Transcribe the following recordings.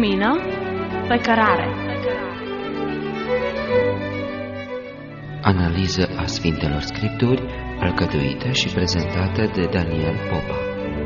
lumină pe cărare. Analiză a Sfintelor Scripturi, alcătuită și prezentată de Daniel Popa.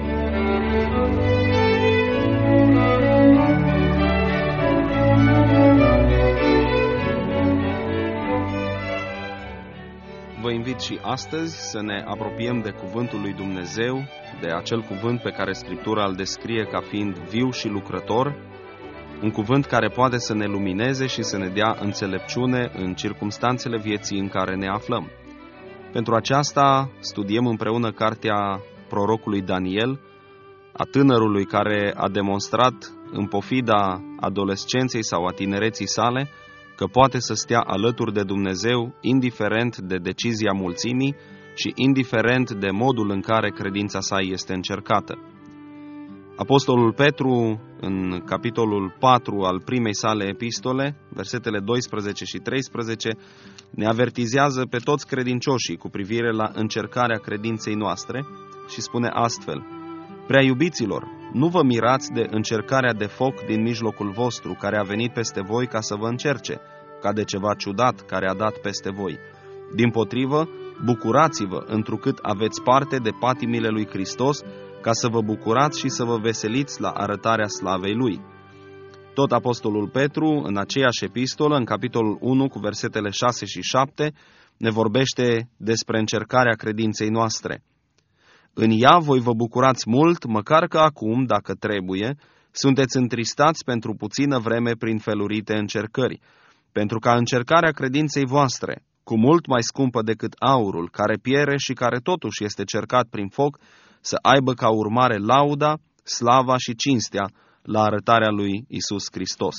Vă invit și astăzi să ne apropiem de Cuvântul lui Dumnezeu, de acel cuvânt pe care Scriptura îl descrie ca fiind viu și lucrător, un cuvânt care poate să ne lumineze și să ne dea înțelepciune în circumstanțele vieții în care ne aflăm. Pentru aceasta studiem împreună cartea prorocului Daniel, a tânărului care a demonstrat în pofida adolescenței sau a tinereții sale că poate să stea alături de Dumnezeu, indiferent de decizia mulțimii și indiferent de modul în care credința sa este încercată. Apostolul Petru, în capitolul 4 al primei sale epistole, versetele 12 și 13, ne avertizează pe toți credincioșii cu privire la încercarea credinței noastre și spune astfel: Prea iubiților, nu vă mirați de încercarea de foc din mijlocul vostru, care a venit peste voi ca să vă încerce, ca de ceva ciudat care a dat peste voi. Dimpotrivă, bucurați-vă, întrucât aveți parte de patimile lui Hristos, ca să vă bucurați și să vă veseliți la arătarea slavei Lui. Tot Apostolul Petru, în aceeași epistolă, în capitolul 1, cu versetele 6 și 7, ne vorbește despre încercarea credinței noastre. În ea voi vă bucurați mult, măcar că acum, dacă trebuie, sunteți întristați pentru puțină vreme prin felurite încercări, pentru ca încercarea credinței voastre, cu mult mai scumpă decât aurul, care piere și care totuși este cercat prin foc, să aibă ca urmare lauda, slava și cinstea la arătarea lui Iisus Hristos.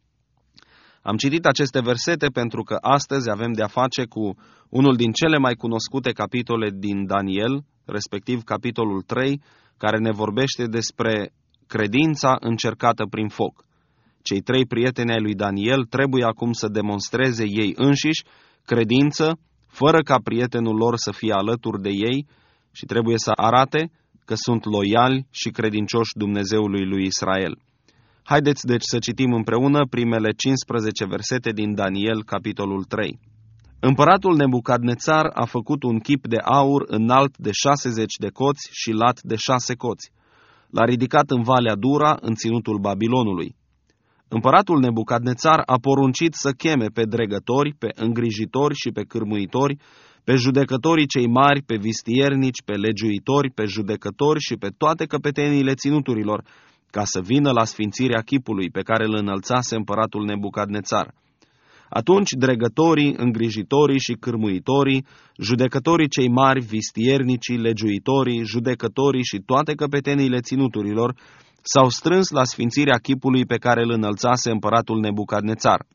Am citit aceste versete pentru că astăzi avem de-a face cu unul din cele mai cunoscute capitole din Daniel, respectiv capitolul 3, care ne vorbește despre credința încercată prin foc. Cei trei prieteni ai lui Daniel trebuie acum să demonstreze ei înșiși credință, fără ca prietenul lor să fie alături de ei, și trebuie să arate că sunt loiali și credincioși Dumnezeului lui Israel. Haideți deci să citim împreună primele 15 versete din Daniel, capitolul 3. Împăratul Nebucadnețar a făcut un chip de aur înalt de 60 de coți și lat de 6 coți. L-a ridicat în Valea Dura, în ținutul Babilonului. Împăratul Nebucadnețar a poruncit să cheme pe dregători, pe îngrijitori și pe cârmuitori, pe judecătorii cei mari, pe vistiernici, pe legiuitori, pe judecători și pe toate căpeteniile ținuturilor, ca să vină la sfințirea chipului pe care îl înălțase împăratul Nebucadnețar. Atunci dregătorii, îngrijitorii și cârmuitorii, judecătorii cei mari, vistiernicii, legiuitorii, judecătorii și toate căpeteniile ținuturilor s-au strâns la sfințirea chipului pe care îl înălțase împăratul Nebucadnețar.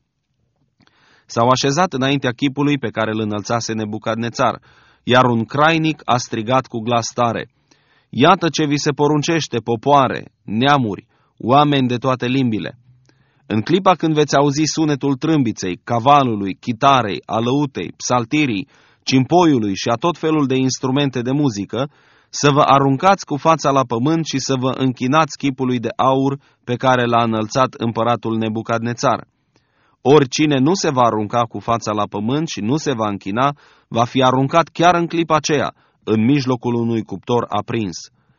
S-au așezat înaintea chipului pe care îl înălțase Nebucadnețar, iar un crainic a strigat cu glas tare: Iată ce vi se poruncește, popoare, neamuri, oameni de toate limbile! În clipa când veți auzi sunetul trâmbiței, cavalului, chitarei, alăutei, psaltirii, cimpoiului și a tot felul de instrumente de muzică, să vă aruncați cu fața la pământ și să vă închinați chipului de aur pe care l-a înălțat împăratul Nebucadnețar. Oricine nu se va arunca cu fața la pământ și nu se va închina, va fi aruncat chiar în clipa aceea, în mijlocul unui cuptor aprins.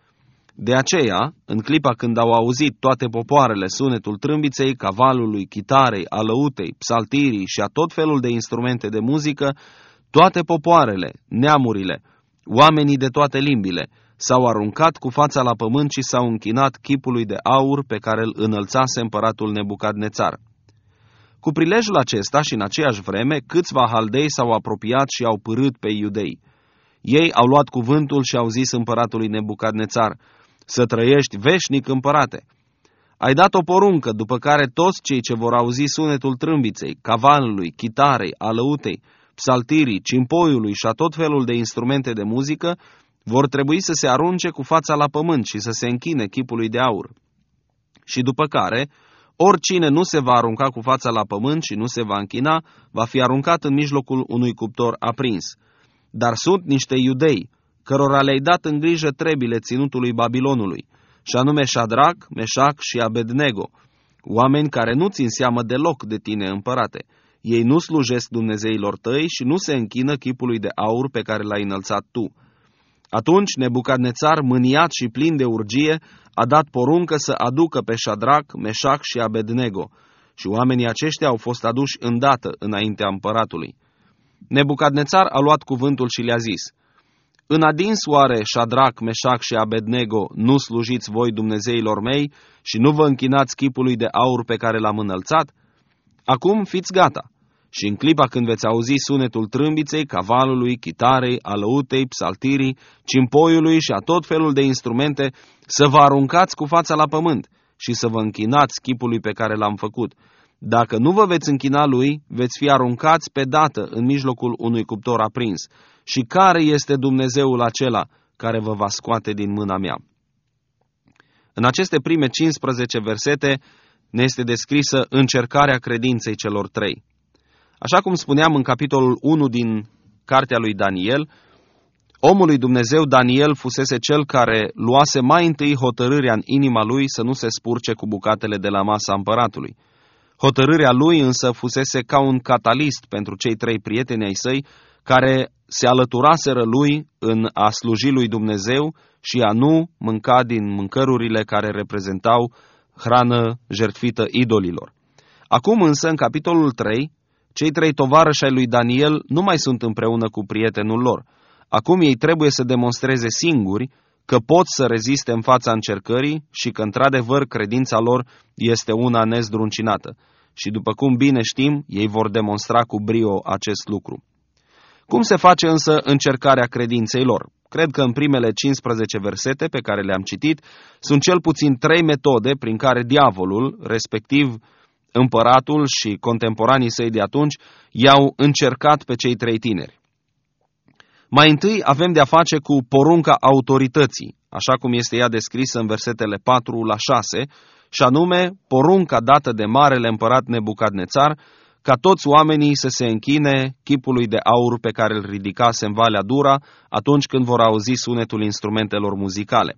De aceea, în clipa când au auzit toate popoarele sunetul trâmbiței, cavalului, chitarei, alăutei, psaltirii și a tot felul de instrumente de muzică, toate popoarele, neamurile, oamenii de toate limbile, s-au aruncat cu fața la pământ și s-au închinat chipului de aur pe care îl înălțase împăratul Nebucadnețar. Cu prilejul acesta și în aceeași vreme, câțiva haldei s-au apropiat și au pârât pe iudei. Ei au luat cuvântul și au zis împăratului Nebucadnețar: Să trăiești veșnic, împărate! Ai dat o poruncă, după care toți cei ce vor auzi sunetul trâmbiței, cavalului, chitarei, alăutei, psaltirii, cimpoiului și a tot felul de instrumente de muzică, vor trebui să se arunce cu fața la pământ și să se închine chipului de aur. Și după care, oricine nu se va arunca cu fața la pământ și nu se va închina, va fi aruncat în mijlocul unui cuptor aprins. Dar sunt niște iudei, cărora le-ai dat în grijă trebile ținutului Babilonului, și anume Șadrac, Meșac și Abednego, oameni care nu țin seamă deloc de tine, împărate. Ei nu slujesc dumnezeilor tăi și nu se închină chipului de aur pe care l-ai înălțat tu. Atunci Nebucadnețar, mâniat și plin de urgie, a dat poruncă să aducă pe Șadrac, Meșac și Abednego, și oamenii aceștia au fost aduși îndată înaintea împăratului. Nebucadnețar a luat cuvântul și le-a zis: În adins oare, Șadrac, Meșac și Abednego, nu slujiți voi dumnezeilor mei și nu vă închinați chipului de aur pe care l-am înălțat? Acum fiți gata. Și în clipa când veți auzi sunetul trâmbiței, cavalului, chitarei, alăutei, psaltirii, cimpoiului și a tot felul de instrumente, să vă aruncați cu fața la pământ și să vă închinați chipului pe care l-am făcut. Dacă nu vă veți închina lui, veți fi aruncați pe dată în mijlocul unui cuptor aprins. Și care este Dumnezeul acela care vă va scoate din mâna mea? În aceste prime 15 versete ne este descrisă încercarea credinței celor trei. Așa cum spuneam în capitolul 1 din cartea lui Daniel, omul lui Dumnezeu Daniel fusese cel care luase mai întâi hotărârea în inima lui să nu se spurce cu bucatele de la masa împăratului. Hotărârea lui însă fusese ca un catalist pentru cei trei prieteni ai săi care se alăturaseră lui în a sluji lui Dumnezeu și a nu mânca din mâncărurile care reprezentau hrană jertfită idolilor. Acum însă, în capitolul 3, cei trei tovarăși ai lui Daniel nu mai sunt împreună cu prietenul lor. Acum ei trebuie să demonstreze singuri că pot să reziste în fața încercării și că, într-adevăr, credința lor este una nezdruncinată. Și după cum bine știm, ei vor demonstra cu brio acest lucru. Cum se face însă încercarea credinței lor? Cred că în primele 15 versete pe care le-am citit sunt cel puțin 3 metode prin care diavolul, respectiv împăratul și contemporanii săi de atunci, i-au încercat pe cei trei tineri. Mai întâi avem de-a face cu porunca autorității, așa cum este ea descrisă în versetele 4 la 6, și anume porunca dată de marele împărat Nebucadnețar ca toți oamenii să se închine chipului de aur pe care îl ridicase în Valea Dura atunci când vor auzi sunetul instrumentelor muzicale.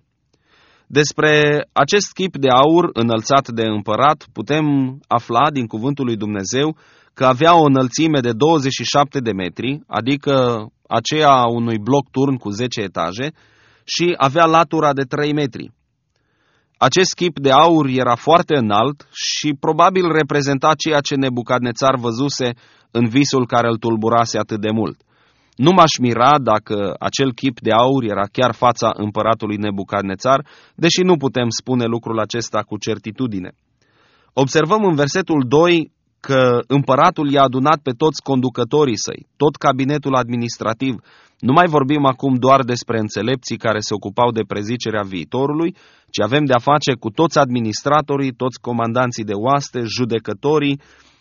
Despre acest chip de aur înălțat de împărat putem afla din cuvântul lui Dumnezeu că avea o înălțime de 27 de metri, adică aceea a unui bloc turn cu 10 etaje, și avea latura de 3 metri. Acest chip de aur era foarte înalt și probabil reprezenta ceea ce Nebucadnețar văzuse în visul care îl tulburase atât de mult. Nu m-aș mira dacă acel chip de aur era chiar fața împăratului Nebucadnețar, deși nu putem spune lucrul acesta cu certitudine. Observăm în versetul 2 că împăratul i-a adunat pe toți conducătorii săi, tot cabinetul administrativ. Nu mai vorbim acum doar despre înțelepții care se ocupau de prezicerea viitorului, ci avem de-a face cu toți administratorii, toți comandanții de oaste, judecătorii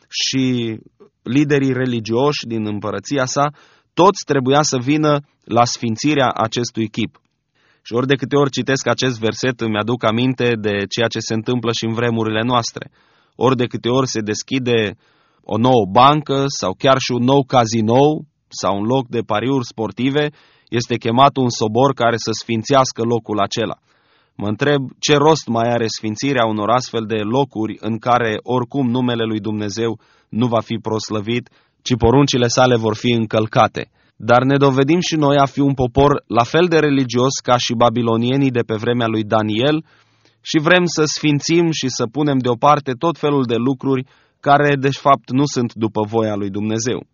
și liderii religioși din împărăția sa. Toți trebuia să vină la sfințirea acestui chip. Și ori de câte ori citesc acest verset îmi aduc aminte de ceea ce se întâmplă și în vremurile noastre. Ori de câte ori se deschide o nouă bancă sau chiar și un nou cazinou sau un loc de pariuri sportive, este chemat un sobor care să sfințească locul acela. Mă întreb ce rost mai are sfințirea unor astfel de locuri în care oricum numele lui Dumnezeu nu va fi proslăvit, ci poruncile sale vor fi încălcate. Dar ne dovedim și noi a fi un popor la fel de religios ca și babilonienii de pe vremea lui Daniel și vrem să sfințim și să punem deoparte tot felul de lucruri care, de fapt, nu sunt după voia lui Dumnezeu.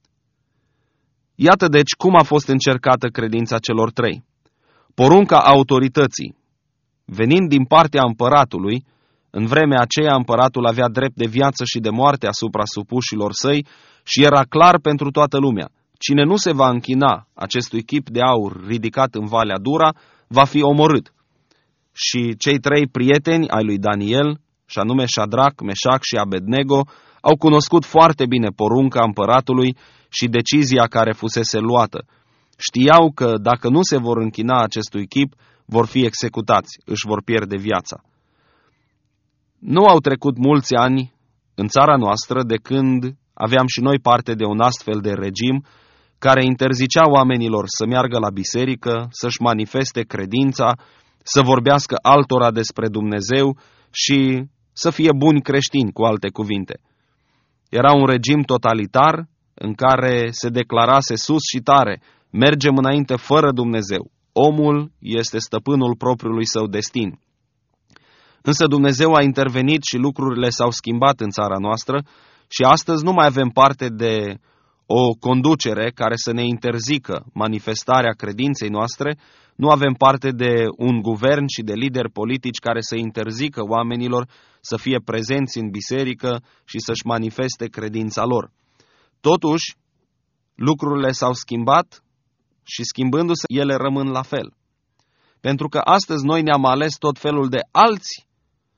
Iată deci cum a fost încercată credința celor trei. Porunca autorității, venind din partea împăratului, în vremea aceea împăratul avea drept de viață și de moarte asupra supușilor săi și era clar pentru toată lumea. Cine nu se va închina acestui chip de aur ridicat în Valea Dura, va fi omorât. Și cei trei prieteni ai lui Daniel, și anume Șadrac, Meșac și Abednego, au cunoscut foarte bine porunca împăratului și decizia care fusese luată. Știau că dacă nu se vor închina acestui chip, vor fi executați, își vor pierde viața. Nu au trecut mulți ani în țara noastră de când aveam și noi parte de un astfel de regim care interzicea oamenilor să meargă la biserică, să-și manifeste credința, să vorbească altora despre Dumnezeu și să fie buni creștini, cu alte cuvinte. Era un regim totalitar în care se declarase sus și tare: mergem înainte fără Dumnezeu. Omul este stăpânul propriului său destin. Însă Dumnezeu a intervenit și lucrurile s-au schimbat în țara noastră și astăzi nu mai avem parte de o conducere care să ne interzică manifestarea credinței noastre, nu avem parte de un guvern și de lideri politici care să interzică oamenilor să fie prezenți în biserică și să-și manifeste credința lor. Totuși, lucrurile s-au schimbat și schimbându-se, ele rămân la fel. Pentru că astăzi noi ne-am ales tot felul de alți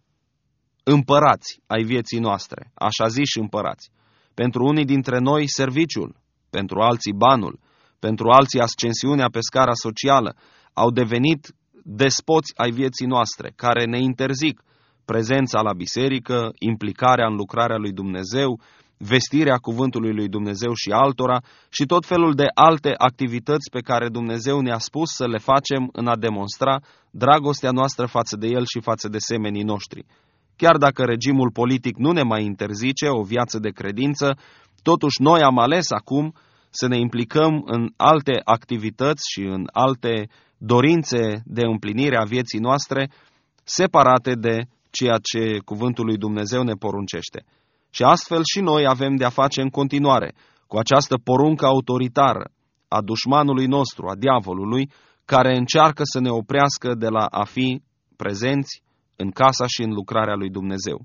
împărați ai vieții noastre, așa ziși împărați. Pentru unii dintre noi serviciul, pentru alții banul, pentru alții ascensiunea pe scara socială, au devenit despoți ai vieții noastre, care ne interzic prezența la biserică, implicarea în lucrarea lui Dumnezeu, vestirea cuvântului lui Dumnezeu și altora și tot felul de alte activități pe care Dumnezeu ne-a spus să le facem în a demonstra dragostea noastră față de El și față de semenii noștri. Chiar dacă regimul politic nu ne mai interzice o viață de credință, totuși noi am ales acum să ne implicăm în alte activități și în alte dorințe de împlinire a vieții noastre, separate de ceea ce cuvântul lui Dumnezeu ne poruncește. Și astfel și noi avem de-a face în continuare cu această poruncă autoritară a dușmanului nostru, a diavolului, care încearcă să ne oprească de la a fi prezenți în casa și în lucrarea lui Dumnezeu.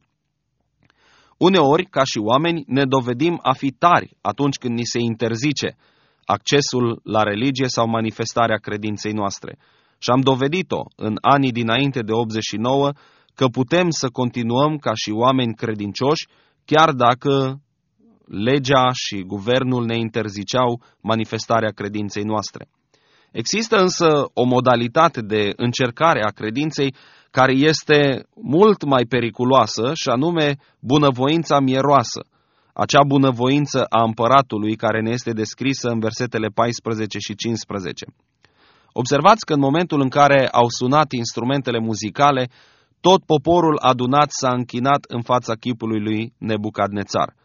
Uneori, ca și oameni, ne dovedim a fi tari atunci când ni se interzice accesul la religie sau manifestarea credinței noastre. Și am dovedit-o în anii dinainte de 89 că putem să continuăm ca și oameni credincioși, chiar dacă legea și guvernul ne interziceau manifestarea credinței noastre. Există însă o modalitate de încercare a credinței care este mult mai periculoasă, și anume bunăvoința mieroasă, acea bunăvoință a împăratului care ne este descrisă în versetele 14 și 15. Observați că în momentul în care au sunat instrumentele muzicale, tot poporul adunat s-a închinat în fața chipului lui Nebucadnețar.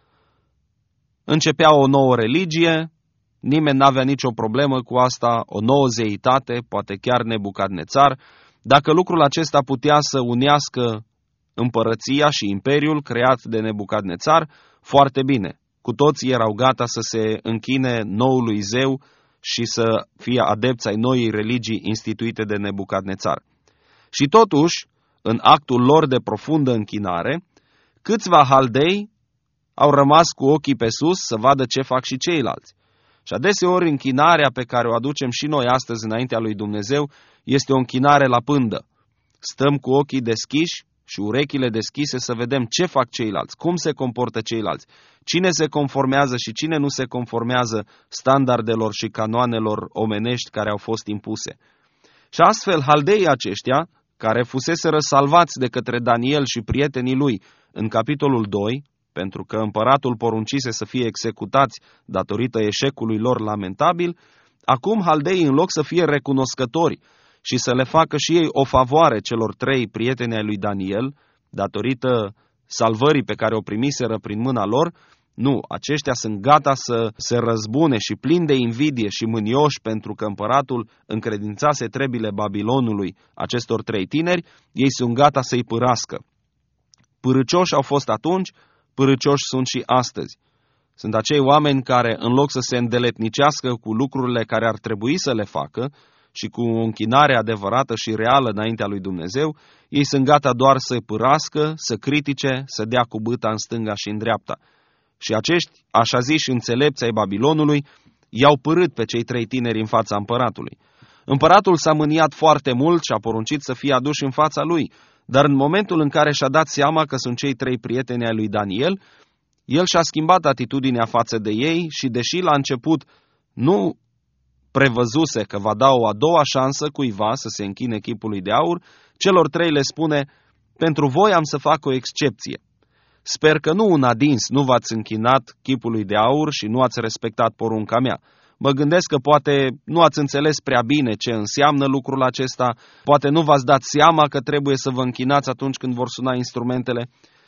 Începea o nouă religie, nimeni n-avea nicio problemă cu asta, o nouă zeitate, poate chiar Nebucadnețar. Dacă lucrul acesta putea să unească împărăția și imperiul creat de Nebucadnețar, foarte bine. Cu toții erau gata să se închine noului zeu și să fie adepți ai noii religii instituite de Nebucadnețar. Și totuși, în actul lor de profundă închinare, câțiva haldei au rămas cu ochii pe sus să vadă ce fac și ceilalți. Și adeseori închinarea pe care o aducem și noi astăzi înaintea lui Dumnezeu este o închinare la pândă. Stăm cu ochii deschiși și urechile deschise să vedem ce fac ceilalți, cum se comportă ceilalți, cine se conformează și cine nu se conformează standardelor și canoanelor omenești care au fost impuse. Și astfel haldeii aceștia, care fuseseră salvați de către Daniel și prietenii lui în capitolul 2, pentru că împăratul poruncise să fie executați datorită eșecului lor lamentabil, acum haldeii, în loc să fie recunoscători și să le facă și ei o favoare celor 3 prieteni ai lui Daniel, datorită salvării pe care o primiseră prin mâna lor, nu, aceștia sunt gata să se răzbune și plini de invidie și mânioși pentru că împăratul încredințase trebile Babilonului acestor 3 tineri, ei sunt gata să-i pârască. Pârâcioși au fost atunci, pârâcioși sunt și astăzi. Sunt acei oameni care, în loc să se îndeletnicească cu lucrurile care ar trebui să le facă și cu o închinare adevărată și reală înaintea lui Dumnezeu, ei sunt gata doar să pârască, să critique, să dea cu bâta în stânga și în dreapta. Și acești, așa ziși înțelepți ai Babilonului, i-au pârât pe cei 3 tineri în fața împăratului. Împăratul s-a mâniat foarte mult și a poruncit să fie aduși în fața lui, dar în momentul în care și-a dat seama că sunt cei 3 prieteni ai lui Daniel, el și-a schimbat atitudinea față de ei și, deși la început nu prevăzuse că va da o a doua șansă cuiva să se închine chipului de aur, celor 3 le spune: pentru voi am să fac o excepție. Sper că nu un adins nu v-ați închinat chipului de aur și nu ați respectat porunca mea. Mă gândesc că poate nu ați înțeles prea bine ce înseamnă lucrul acesta, poate nu v-ați dat seama că trebuie să vă închinați atunci când vor suna instrumentele.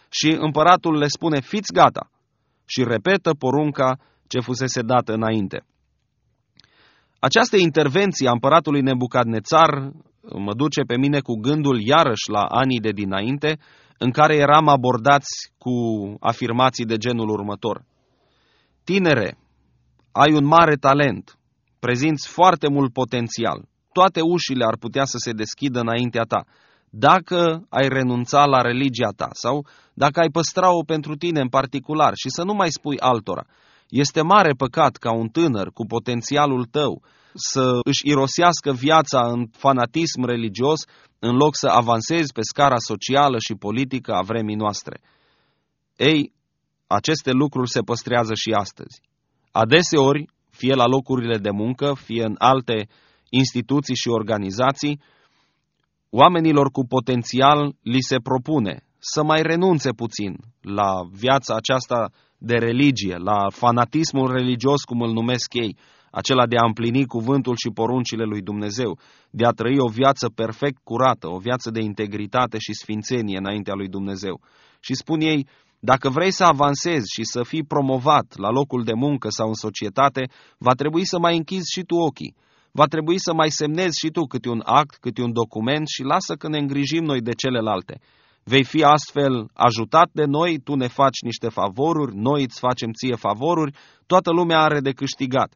și împăratul le spune: fiți gata, și repetă porunca ce fusese dată înainte. Această intervenție a împăratului Nebucadnețar mă duce pe mine cu gândul iarăși la anii de dinainte, în care eram abordați cu afirmații de genul următor: tinere, ai un mare talent, prezinți foarte mult potențial, toate ușile ar putea să se deschidă înaintea ta, dacă ai renunța la religia ta sau dacă ai păstra-o pentru tine în particular și să nu mai spui altora. Este mare păcat ca un tânăr cu potențialul tău să își irosească viața în fanatism religios în loc să avansezi pe scara socială și politică a vremii noastre. Ei, aceste lucruri se păstrează și astăzi. Adeseori, fie la locurile de muncă, fie în alte instituții și organizații, oamenilor cu potențial li se propune să mai renunțe puțin la viața aceasta de religie, la fanatismul religios, cum îl numesc ei, acela de a împlini cuvântul și poruncile lui Dumnezeu, de a trăi o viață perfect curată, o viață de integritate și sfințenie înaintea lui Dumnezeu. Și spun ei: dacă vrei să avansezi și să fii promovat la locul de muncă sau în societate, va trebui să mai închizi și tu ochii. Va trebui să mai semnezi și tu câte un act, câte un document și lasă că ne îngrijim noi de celelalte. Vei fi astfel ajutat de noi, tu ne faci niște favoruri, noi îți facem ție favoruri, toată lumea are de câștigat.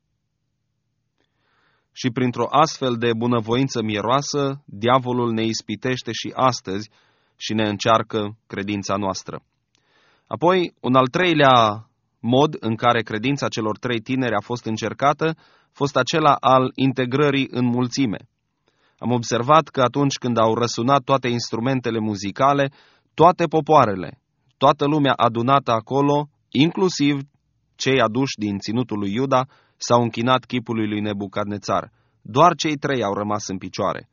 Și printr-o astfel de bunăvoință mieroasă, diavolul ne ispitește și astăzi și ne încearcă credința noastră. Apoi, un al treilea mod în care credința celor trei tineri a fost încercată a fost acela al integrării în mulțime. Am observat că atunci când au răsunat toate instrumentele muzicale, toate popoarele, toată lumea adunată acolo, inclusiv cei aduși din ținutul lui Iuda, s-au închinat chipului lui Nebucadnețar. Doar cei trei au rămas în picioare.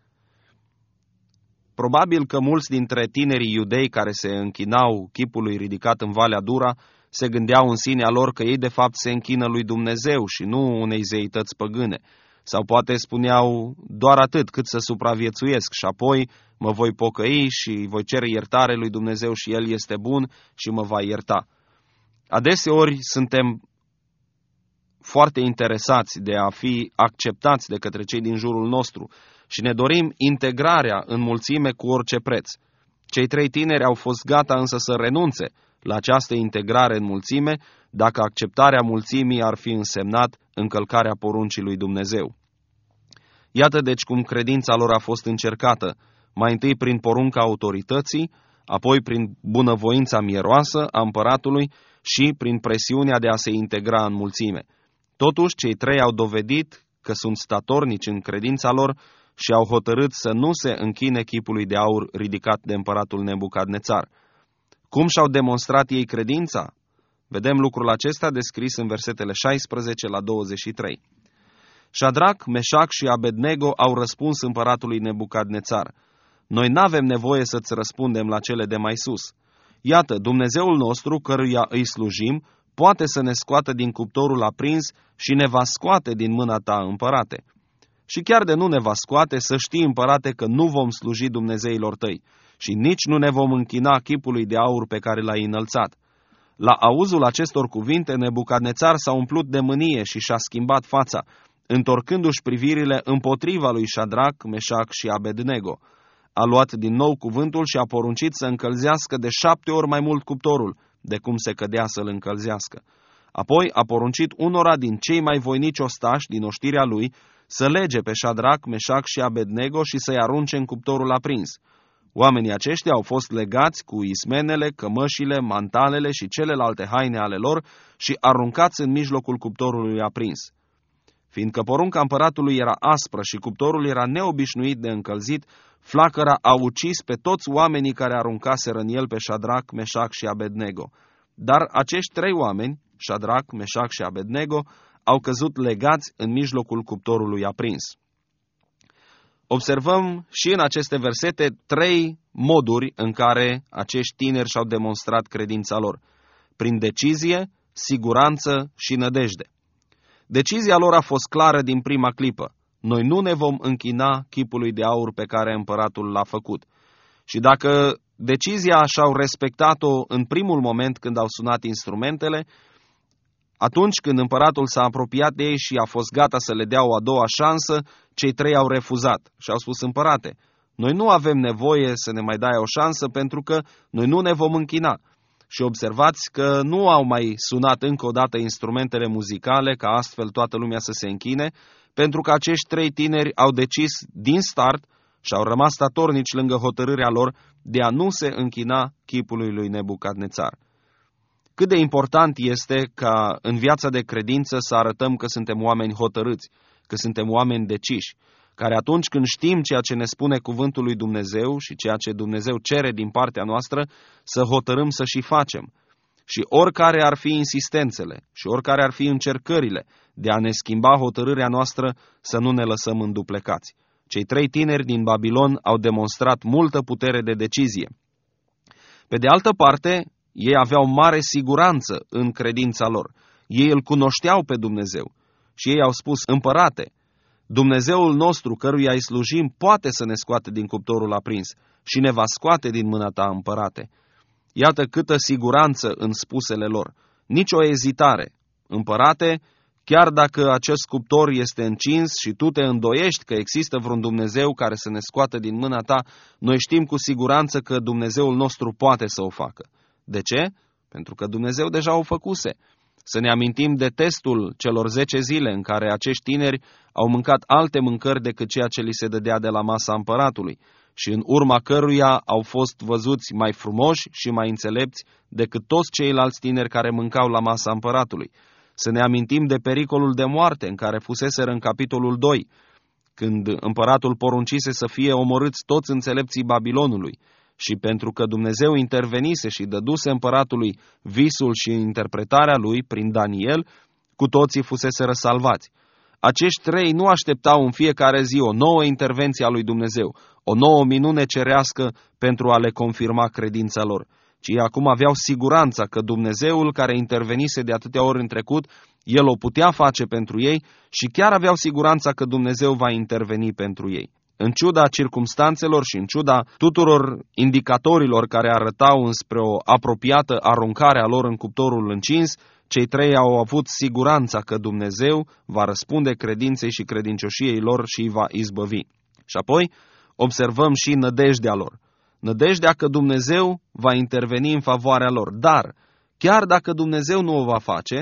Probabil că mulți dintre tinerii iudei care se închinau chipului ridicat în Valea Dura se gândeau în sinea lor că ei de fapt se închină lui Dumnezeu și nu unei zeități păgâne. Sau poate spuneau doar atât cât să supraviețuiesc și apoi mă voi pocăi și voi cere iertare lui Dumnezeu și El este bun și mă va ierta. Adeseori suntem foarte interesați de a fi acceptați de către cei din jurul nostru și ne dorim integrarea în mulțime cu orice preț. Cei trei tineri au fost gata însă să renunțe la această integrare în mulțime dacă acceptarea mulțimii ar fi însemnat încălcarea poruncii lui Dumnezeu. Iată deci cum credința lor a fost încercată, mai întâi prin porunca autorității, apoi prin bunăvoința mieroasă a împăratului și prin presiunea de a se integra în mulțime. Totuși, cei trei au dovedit că sunt statornici în credința lor și au hotărât să nu se închine chipului de aur ridicat de împăratul Nebucadnețar. Cum și-au demonstrat ei credința? Vedem lucrul acesta descris în versetele 16 la 23. Șadrac, Meșac și Abednego au răspuns împăratului Nebucadnețar: noi n-avem nevoie să-ți răspundem la cele de mai sus. Iată, Dumnezeul nostru, căruia îi slujim, poate să ne scoată din cuptorul aprins și ne va scoate din mâna ta, împărate. Și chiar de nu ne va scoate, să știi, împărate, că nu vom sluji dumnezeilor tăi și nici nu ne vom închina chipului de aur pe care l-ai înălțat. La auzul acestor cuvinte, Nebucadnețar s-a umplut de mânie și și-a schimbat fața, întorcându-și privirile împotriva lui Șadrac, Meșac și Abednego. A luat din nou cuvântul și a poruncit să încălzească de 7 ori mai mult cuptorul, de cum se cădea să-l încălzească. Apoi a poruncit unora din cei mai voinici ostași din oștirea lui să lege pe Șadrac, Meșac și Abednego și să-i arunce în cuptorul aprins. Oamenii aceștia au fost legați cu ismenele, cămășile, mantalele și celelalte haine ale lor și aruncați în mijlocul cuptorului aprins. Fiindcă porunca împăratului era aspră și cuptorul era neobișnuit de încălzit, flacăra a ucis pe toți oamenii care aruncaseră în el pe Șadrac, Meșac și Abednego. Dar acești 3 oameni, Șadrac, Meșac și Abednego, au căzut legați în mijlocul cuptorului aprins. Observăm și în aceste versete 3 moduri în care acești tineri și-au demonstrat credința lor: prin decizie, siguranță și nădejde. Decizia lor a fost clară din prima clipă: noi nu ne vom închina chipului de aur pe care împăratul l-a făcut. Și dacă decizia și-au respectat-o în primul moment când au sunat instrumentele. Atunci când împăratul s-a apropiat de ei și a fost gata să le dea o a doua șansă, cei trei au refuzat și au spus: împărate, noi nu avem nevoie să ne mai dai o șansă pentru că noi nu ne vom închina. Și observați că nu au mai sunat încă o dată instrumentele muzicale ca astfel toată lumea să se închine, pentru că acești trei tineri au decis din start și au rămas statornici lângă hotărârea lor de a nu se închina chipului lui Nebucadnețar. Cât de important este ca în viața de credință să arătăm că suntem oameni hotărâți, că suntem oameni deciși, care atunci când știm ceea ce ne spune cuvântul lui Dumnezeu și ceea ce Dumnezeu cere din partea noastră, să hotărâm să și facem. Și oricare ar fi insistențele și oricare ar fi încercările de a ne schimba hotărârea noastră, să nu ne lăsăm înduplecați. Cei trei tineri din Babilon au demonstrat multă putere de decizie. Pe de altă parte, ei aveau mare siguranță în credința lor. Ei îl cunoșteau pe Dumnezeu și ei au spus: împărate, Dumnezeul nostru căruia îi slujim poate să ne scoate din cuptorul aprins și ne va scoate din mâna ta, împărate. Iată câtă siguranță în spusele lor, nici o ezitare. Împărate, chiar dacă acest cuptor este încins și tu te îndoiești că există vreun Dumnezeu care să ne scoată din mâna ta, noi știm cu siguranță că Dumnezeul nostru poate să o facă. De ce? Pentru că Dumnezeu deja o făcuse. Să ne amintim de testul celor 10 zile în care acești tineri au mâncat alte mâncări decât ceea ce li se dădea de la masa împăratului și în urma căruia au fost văzuți mai frumoși și mai înțelepți decât toți ceilalți tineri care mâncau la masa împăratului. Să ne amintim de pericolul de moarte în care fuseseră în capitolul 2, când împăratul poruncise să fie omorâți toți înțelepții Babilonului. Și pentru că Dumnezeu intervenise și dăduse împăratului visul și interpretarea lui prin Daniel, cu toții fuseseră salvați. Acești trei nu așteptau în fiecare zi o nouă intervenție a lui Dumnezeu, o nouă minune cerească pentru a le confirma credința lor, ci acum aveau siguranța că Dumnezeul care intervenise de atâtea ori în trecut, El o putea face pentru ei și chiar aveau siguranța că Dumnezeu va interveni pentru ei. În ciuda circumstanțelor și în ciuda tuturor indicatorilor care arătau înspre o apropiată aruncare a lor în cuptorul încins, cei trei au avut siguranța că Dumnezeu va răspunde credinței și credincioșiei lor și îi va izbăvi. Și apoi observăm și nădejdea lor. Nădejdea că Dumnezeu va interveni în favoarea lor. Dar, chiar dacă Dumnezeu nu o va face,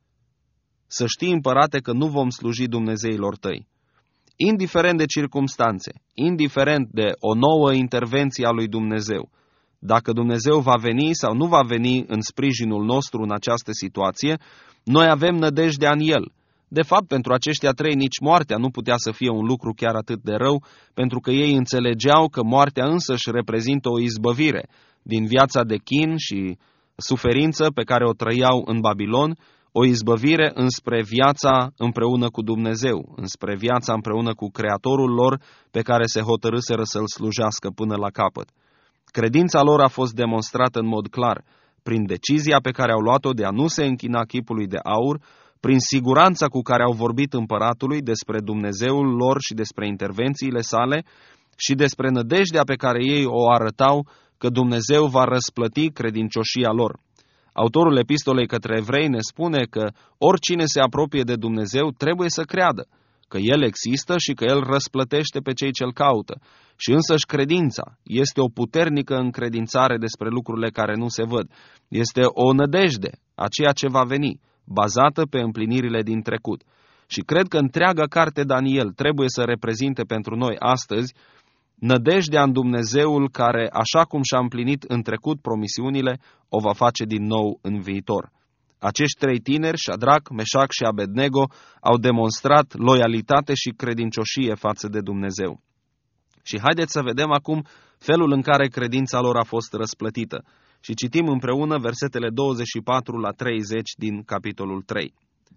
să știi, împărate, că nu vom sluji Dumnezeilor tăi. Indiferent de circumstanțe, indiferent de o nouă intervenție a lui Dumnezeu, dacă Dumnezeu va veni sau nu va veni în sprijinul nostru în această situație, noi avem nădejdea în El. De fapt, pentru aceștia trei nici moartea nu putea să fie un lucru chiar atât de rău, pentru că ei înțelegeau că moartea însăși reprezintă o izbăvire din viața de chin și suferință pe care o trăiau în Babilon, o izbăvire înspre viața împreună cu Dumnezeu, înspre viața împreună cu Creatorul lor pe care se hotărâseră să-L slujească până la capăt. Credința lor a fost demonstrată în mod clar, prin decizia pe care au luat-o de a nu se închina chipului de aur, prin siguranța cu care au vorbit împăratului despre Dumnezeul lor și despre intervențiile sale și despre nădejdea pe care ei o arătau că Dumnezeu va răsplăti credincioșia lor. Autorul epistolei către evrei ne spune că oricine se apropie de Dumnezeu trebuie să creadă că El există și că El răsplătește pe cei ce-L caută. Și însăși credința este o puternică încredințare despre lucrurile care nu se văd. Este o nădejde a ceea ce va veni, bazată pe împlinirile din trecut. Și cred că întreaga carte Daniel trebuie să reprezinte pentru noi astăzi nădejdea în Dumnezeul care, așa cum și-a împlinit în trecut promisiunile, o va face din nou în viitor. Acești trei tineri, Șadrac, Meșac și Abednego, au demonstrat loialitate și credincioșie față de Dumnezeu. Și haideți să vedem acum felul în care credința lor a fost răsplătită. Și citim împreună versetele 24 la 30 din capitolul 3.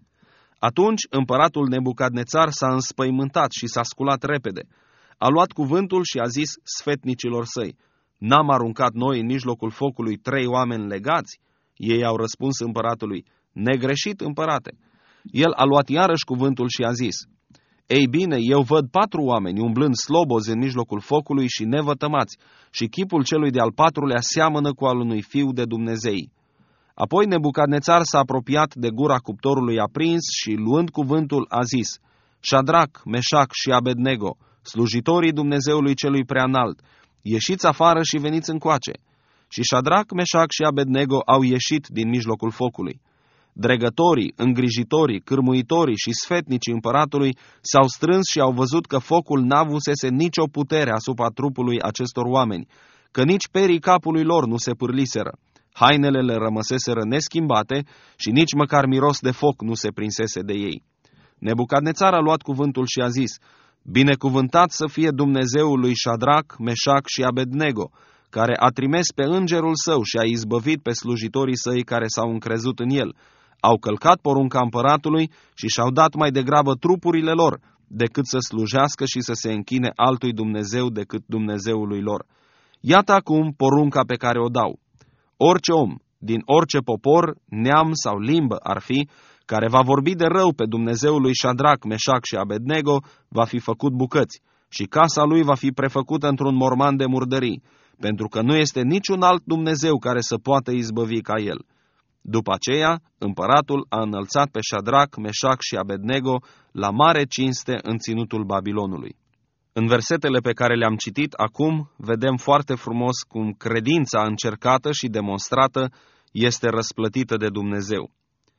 Atunci împăratul Nebucadnețar s-a înspăimântat și s-a sculat repede. A luat cuvântul și a zis sfetnicilor săi: n-am aruncat noi în mijlocul focului 3 oameni legați? Ei au răspuns împăratului: negreșit, împărate. El a luat iarăși cuvântul și a zis: Ei bine, eu văd 4 oameni umblând slobozi în mijlocul focului și nevătămați, și chipul celui de-al 4-lea seamănă cu al unui fiu de Dumnezei. Apoi Nebucadnețar s-a apropiat de gura cuptorului aprins și, luând cuvântul, a zis: Șadrac, Meșac și Abednego, slujitorii Dumnezeului celui preanalt, ieșiți afară și veniți încoace. Și Șadrac, Meșac și Abednego au ieșit din mijlocul focului. Dregătorii, îngrijitorii, cârmuitorii și sfetnicii împăratului s-au strâns și au văzut că focul n-avusese nicio putere asupra trupului acestor oameni, că nici perii capului lor nu se pârliseră. Hainele le rămăseseră neschimbate și nici măcar miros de foc nu se prinsese de ei. Nebucadnețar a luat cuvântul și a zis: Binecuvântat să fie Dumnezeul lui Șadrac, Meșac și Abednego, care a trimis pe îngerul său și a izbăvit pe slujitorii săi care s-au încrezut în el. Au călcat porunca împăratului și și-au dat mai degrabă trupurile lor, decât să slujească și să se închine altui Dumnezeu decât Dumnezeului lor. Iată acum porunca pe care o dau. Orice om, din orice popor, neam sau limbă ar fi, care va vorbi de rău pe Dumnezeul lui Șadrac, Meșac și Abednego, va fi făcut bucăți și casa lui va fi prefăcută într-un morman de murdării, pentru că nu este niciun alt Dumnezeu care să poată izbăvi ca el. După aceea, împăratul a înălțat pe Șadrac, Meșac și Abednego la mare cinste în ținutul Babilonului. În versetele pe care le-am citit acum, vedem foarte frumos cum credința încercată și demonstrată este răsplătită de Dumnezeu.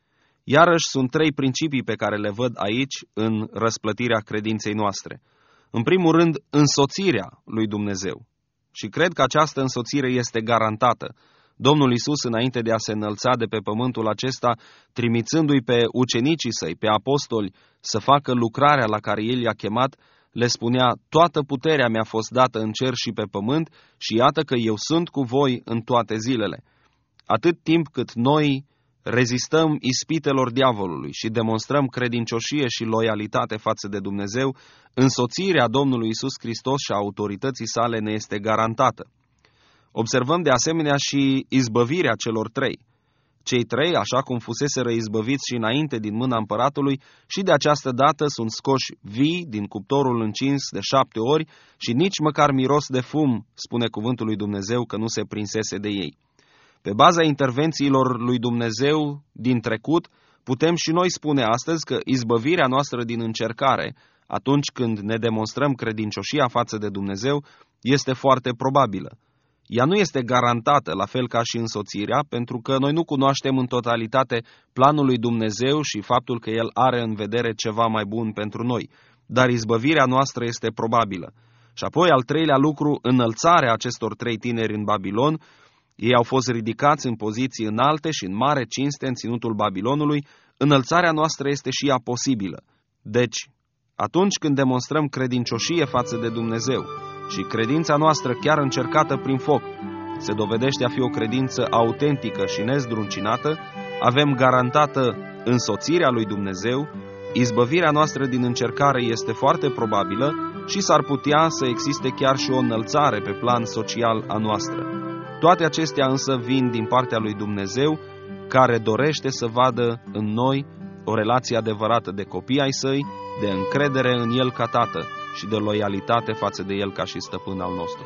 Iarăși sunt 3 principii pe care le văd aici în răsplătirea credinței noastre. În primul rând, însoțirea lui Dumnezeu. Și cred că această însoțire este garantată. Domnul Iisus, înainte de a se înălța de pe pământul acesta, trimițându-i pe ucenicii săi, pe apostoli, să facă lucrarea la care El i-a chemat, le spunea: toată puterea mi-a fost dată în cer și pe pământ și iată că eu sunt cu voi în toate zilele. Atât timp cât noi rezistăm ispitelor diavolului și demonstrăm credincioșie și loialitate față de Dumnezeu, însoțirea Domnului Iisus Hristos și a autorității sale ne este garantată. Observăm de asemenea și izbăvirea celor 3. Cei 3, așa cum fuseseră izbăviți și înainte din mâna împăratului, și de această dată sunt scoși vii din cuptorul încins de 7 ori și nici măcar miros de fum, spune cuvântul lui Dumnezeu, că nu se prinsese de ei. Pe baza intervențiilor lui Dumnezeu din trecut, putem și noi spune astăzi că izbăvirea noastră din încercare, atunci când ne demonstrăm credincioșia față de Dumnezeu, este foarte probabilă. Ea nu este garantată, la fel ca și însoțirea, pentru că noi nu cunoaștem în totalitate planul lui Dumnezeu și faptul că El are în vedere ceva mai bun pentru noi, dar izbăvirea noastră este probabilă. Și apoi, al 3-lea lucru, înălțarea acestor 3 tineri în Babilon. Ei au fost ridicați în poziții înalte și în mare cinste în ținutul Babilonului. Înălțarea noastră este și ea posibilă. Deci, atunci când demonstrăm credincioșie față de Dumnezeu și credința noastră chiar încercată prin foc se dovedește a fi o credință autentică și nezdruncinată, avem garantată însoțirea lui Dumnezeu, izbăvirea noastră din încercare este foarte probabilă și s-ar putea să existe chiar și o înălțare pe plan social a noastră. Toate acestea însă vin din partea lui Dumnezeu, care dorește să vadă în noi o relație adevărată de copii ai săi, de încredere în El ca Tată și de loialitate față de El ca și stăpân al nostru.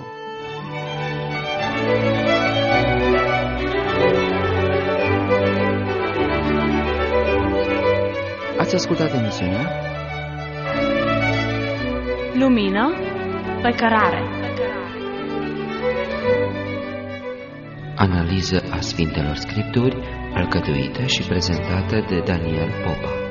Ați ascultat emisiunea Lumină pe cărare. Analiză a Sfintelor Scripturi, alcătuită și prezentată de Daniel Popa.